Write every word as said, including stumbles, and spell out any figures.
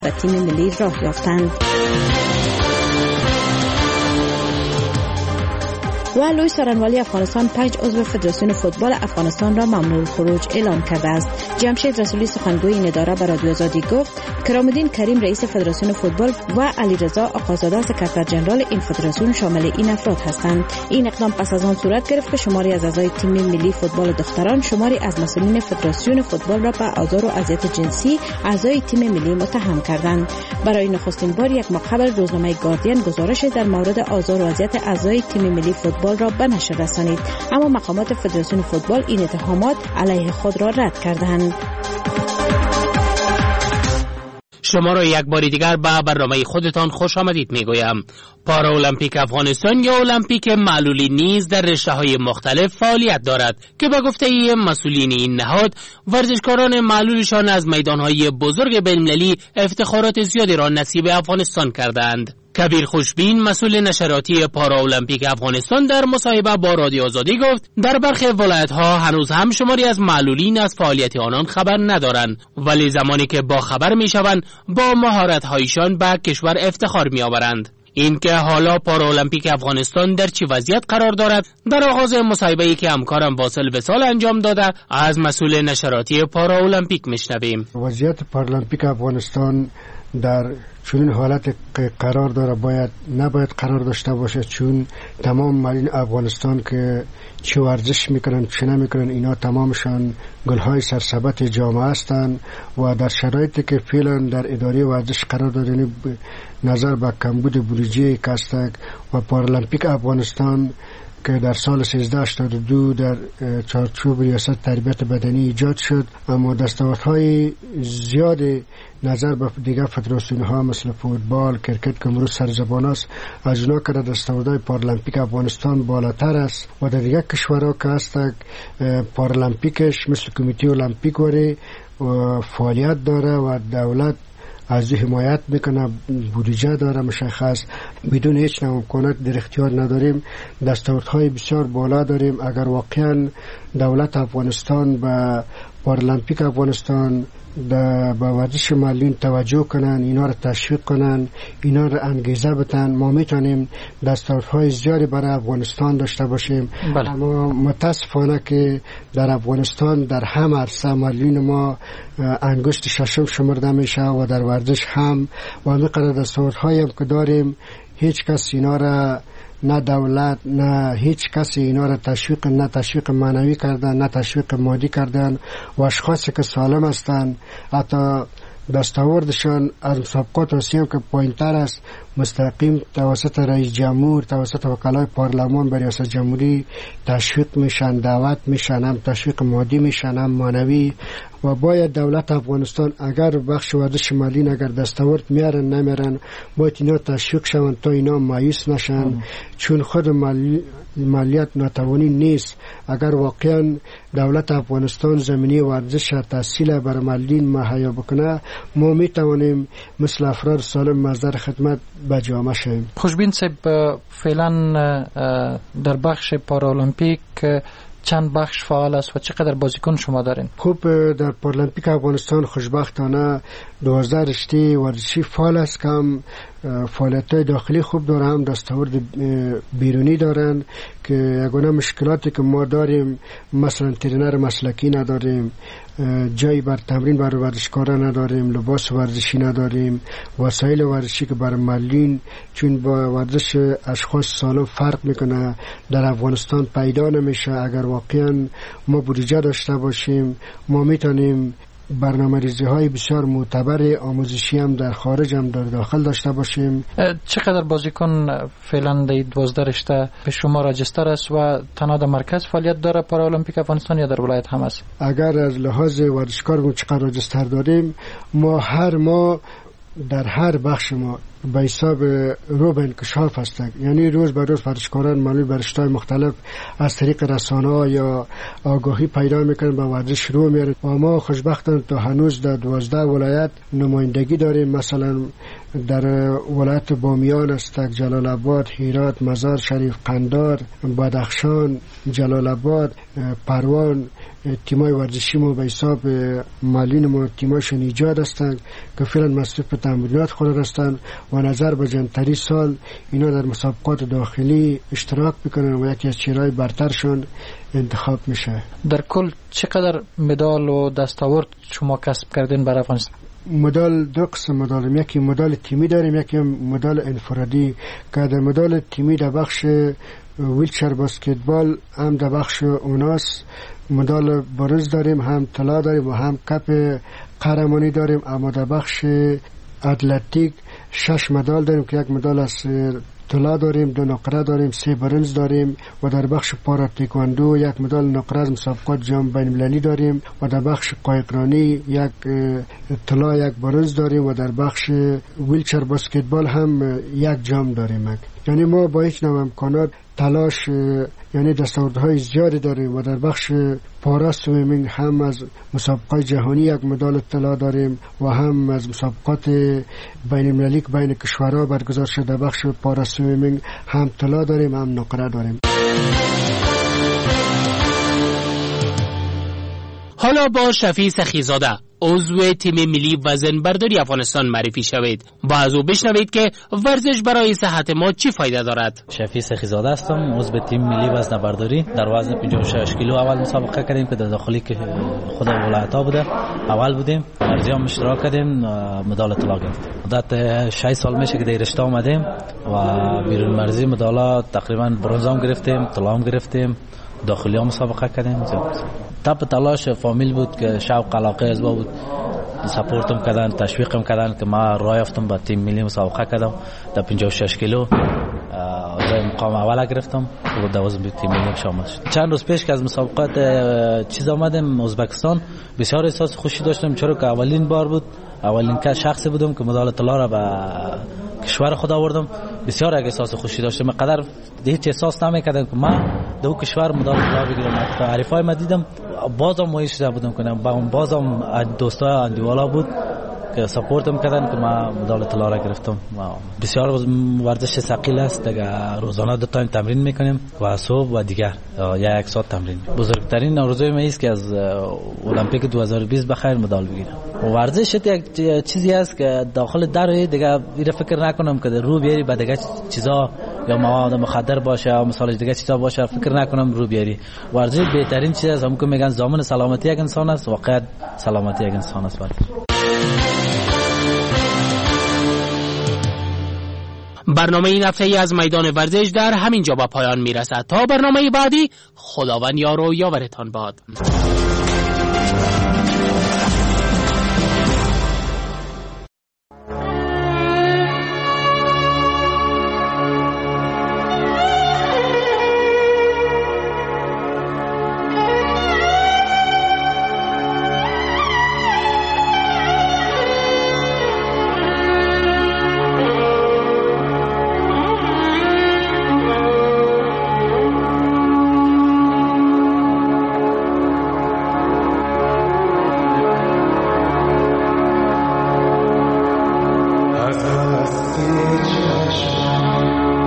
و تیم ملی راه یافتند. و لوئیس سارنوالی افغانستان پنج عضو فدراسیون فوتبال افغانستان را ممنوع الخروج اعلام کرده است. جمشید رسولی سخنگوی این اداره به رادیو آزادی گفت کرام‌الدین کریم رئیس فدراسیون فوتبال و علیرضا آقازاده سکرتر ژنرال این فدراسیون شامل این افراد هستند. این اقدام پس از آن صورت گرفت که شماری از اعضای تیم ملی فوتبال دختران شماری از مسئولین فدراسیون فوتبال را به آزار و اذیت جنسی اعضای تیم ملی متهم کردند. برای نخستین بار یک ماه قبل روزنامه گاردین گزارش در مورد آزار و اذیت اعضای تیم ملی فوتبال را به نشر رسانید، اما مقامات فدراسیون فوتبال این اتهامات علیه خود را رد کردند. شما را یک بار دیگر به برنامه خودتان خوش آمدید میگویم. پارا المپیک افغانستان یا المپیک معلولی نیز در رشته‌های مختلف فعالیت دارد که به گفته مسئولین این نهاد ورزشکاران معلولشان از میدانهای بزرگ بین‌المللی افتخارات زیادی را نصیب افغانستان کردند. کبیر خوشبین مسئول نشراتی پارا المپیک افغانستان در مصاحبه با رادیو آزادی گفت در برخی ولایت‌ها هنوز هم شماری از معلولین از فعالیت آنان خبر ندارند، ولی زمانی که با خبر میشوند با مهارت‌هایشان به کشور افتخار می‌آورند. این که حالا پارا المپیک افغانستان در چه وضعیت قرار دارد در آغاز مصاحبه‌ای که همکارم واصل وصال انجام داده از مسئول نشراتی پارا المپیک میشنویم. وضعیت پارا المپیک افغانستان در چون حالت قرار داره باید نباید قرار داشته باشه، چون تمام مردم افغانستان که چه ورزش میکنن چه نمیکنن اینا تمامشان گلهای سرسبت جامعه هستند و در شرایطی که فعلا در اداره ورزش قرار دارن نظر به کمبود بودجه کاستک و پارالمپیک افغانستان که در سال سیزده هشتاد و دو در چارچوب ریاست تربیت بدنی ایجاد شد، اما دستاوردهای زیاد نظر به دیگر فدراسیون ها مثل فوتبال، کرکت که امروز سرزبان است، از اونا که دستاوردهای پارالمپیک افغانستان بالاتر است و در دیگر کشورها که هست پارالمپیکش مثل کمیته المپیک وری و فعالیت داره و دولت از حمایت میکنه، بودجه داره مشخص، بدون هیچ نوع امکانات در اختیار نداریم، دستاوردهای بسیار بالا داریم. اگر واقعا دولت افغانستان به پارالمپیک افغانستان در با ورزش معلولین توجه کنن، اینا رو تشویق کنن، اینا رو انگیزه بدن، ما میتونیم دستاوردهای زیادی برای افغانستان داشته باشیم. بله. اما متاسفانه که در افغانستان در هم عرصه معلولین ما انگشت ششم شمرده میشه و در ورزش هم و میقدر دستاوردهایی هم که داریم هیچ کس اینا را نه دولت نه هیچ کسی اینا را تشویق نه تشویق معنوی کردن نه تشویق مادی کردن و اشخاصی که سالم هستند حتی دستاوردشان از مسابقات آسیا که پایین‌تر است مستقیم توسط رئیس جمهور توسط وکلای پارلمان به ریاست جمهوری تشویق میشن، دعوت میشن، هم تشویق مادی میشن هم معنوی. و باید دولت افغانستان اگر بخش ورزش ملی اگر دستاورد میارن نمیارن باید اینا تشویق شون تا اینا مایوس نشن ام. چون خود مالی مالیات ناتوانی نیست. اگر واقعا دولت افغانستان زمینی ورزش تحصیل بر ملین مهیا بکنه ما میتوانیم مثل افراد سالم مصدر خدمت به جامعه شویم. خوشبین صاحب فعلا در بخش پارالمپیک چند بخش فعال است و چقدر بازیکن شما دارین؟ خوب در پارالمپیک افغانستان خوشبختانه دوازده رشته ورزشی فعال است که هم فعالیت‌های داخلی خوب داره هم دستاورد بیرونی دارن که یگانه مشکلاتی که ما داریم مثلا ترینر مسلکی نداریم، جایی بر تمرین بر ورزشکاران نداریم، لباس ورزشی نداریم، وسایل ورزشی که بر ملین چون با ورزش اشخاص سالم فرق میکنه در افغانستان پیدا نمیشه. اگر واقعا ما بودجه داشته باشیم ما میتونیم برنامه ریزی های بسیار معتبر آموزشی هم در خارج هم در داخل داشته باشیم. چقدر بازیکن فعلا در دوازده رشته به شما راجستر است و تنها در مرکز فعالیت داره پارالمپیک افغانستان یا در ولایت هم است؟ اگر از لحاظ ورزشکار چقدر راجستر داریم ما هر ما در هر بخش ما به حساب رو به انکشاف هستند، یعنی روز به روز ورزشکاران معلوم بر رشته‌های مختلف از طریق رسانه‌ها یا آگاهی پیدا میکنن به ورزش رو میارن و ما خوشبختانه تا هنوز در دوازده ولایت نمایندگی داریم. مثلا در ولایت بامیان است، جلال آباد، هرات، مزار شریف، قندار، بدخشان، جلال آباد، پروان، تیمای ورزشی ما به حساب مالین ما تیمایشون ایجاد هستند که فعلا مصروف به تمرینات خود هستند و نظر به جمع‌تری سال اینا در مسابقات داخلی اشتراک بکنن و یکی از چهرهای برترشون انتخاب میشه. در کل چقدر مدال و دستاورد شما کسب کردین برای افغانستان؟ مدال دو قسم مدال، یکی مدال تیمی داریم، یکی مدال انفرادی. که در مدال تیمی در بخش ویلچر بسکتبال هم در بخش اوناس مدال برنز داریم، هم طلا داریم و هم کپ قهرمانی داریم. اما در بخش اتلتیک شش مدال داریم که یک مدال از طلا داریم، دو نقره داریم، سه برنز داریم و در بخش پارا تکواندو یک مدال نقره از مسابقات جام بین المللی داریم و در بخش قایقرانی یک طلا یک برنز داریم و در بخش ویلچر بسکتبال هم یک جام داریم. یعنی ما با هیچ نوع امکانات تلاش یعنی دستاوردهای زیادی داریم و در بخش پارا سویمینگ هم از مسابقات جهانی یک مدال طلا داریم و هم از مسابقات بین المللی که بین کشورها برگزار شده در بخش پارا سویمینگ هم طلا داریم هم نقره داریم. حالا با شفیع سخیزاده عضو تیم ملی وزن برداری افغانستان معرفی شوید و از او بشنوید که ورزش برای صحت ما چی فایده دارد. شفیع سخیزاده هستم، عضو تیم ملی وزن برداری. در وزن پنجاه و شش کیلو اول مسابقه کردیم که در داخلی که خود ولایت‌ها بوده، اول بودیم، ارزی هم اشتراک کردیم، مدال طلا گرفتیم. مدت شش سال میشه که در رشته اومدیم و بیرون مرزی مدالات تقریبا برنز هم گرفتیم، طلا هم گرفتیم، داخلی هم مسابقه کردیم. تپ تلاش فامیل بود که شوق علاقه از با بود، سپورتم کردن، تشویقم کردن که ما راه یافتم با تیم ملی مسابقه کردم. در پنجاه و شش کیلو مقام اول گرفتم و در وزن تیم ملی شامل شدم. چند روز پیش که از مسابقات چیز آمدم ازبکستان، بسیار احساس خوشی داشتم چرا که اولین بار بود، اولین که شخصی بودم که مدال طلا را به کشور خود آوردم. بسیار احساس خوشی داشتم، مقدر هیچ احساس نمی‌کردم که من دو کشور مدال طلا بگیرم. تعریفای ما دیدم، بازم مایل شده بودم کنم، با اون بازم دوستا اندیوالا بود که سپورتم کردن که ما مدال طلا را گرفتم. بسیار ورزش ثقیل است، دیگه روزانه دو تایم تمرین میکنیم و صبح و دیگر یا یک ساعت تمرین. بزرگترین آرزوی من است که از المپیک دو هزار و بیست بخیر مدال بگیرم. ورزش یک چیزی است که داخل در دیگه ایره فکر نکنم که رو بیاری به دیگه چیزا یا مواد مخدر باشه یا مثلا دیگه چیزا باشه، فکر نکنم رو بیاری. ورزش بهترین چیز است، هم که میگن ضامن سلامتی یک انسان است، واقعا سلامتی یک انسان است. برنامه این هفته ای از میدان ورزش در همین جا به پایان میرسد. تا برنامه بعدی، خداوند یار و یاورتان باد. از دست چشم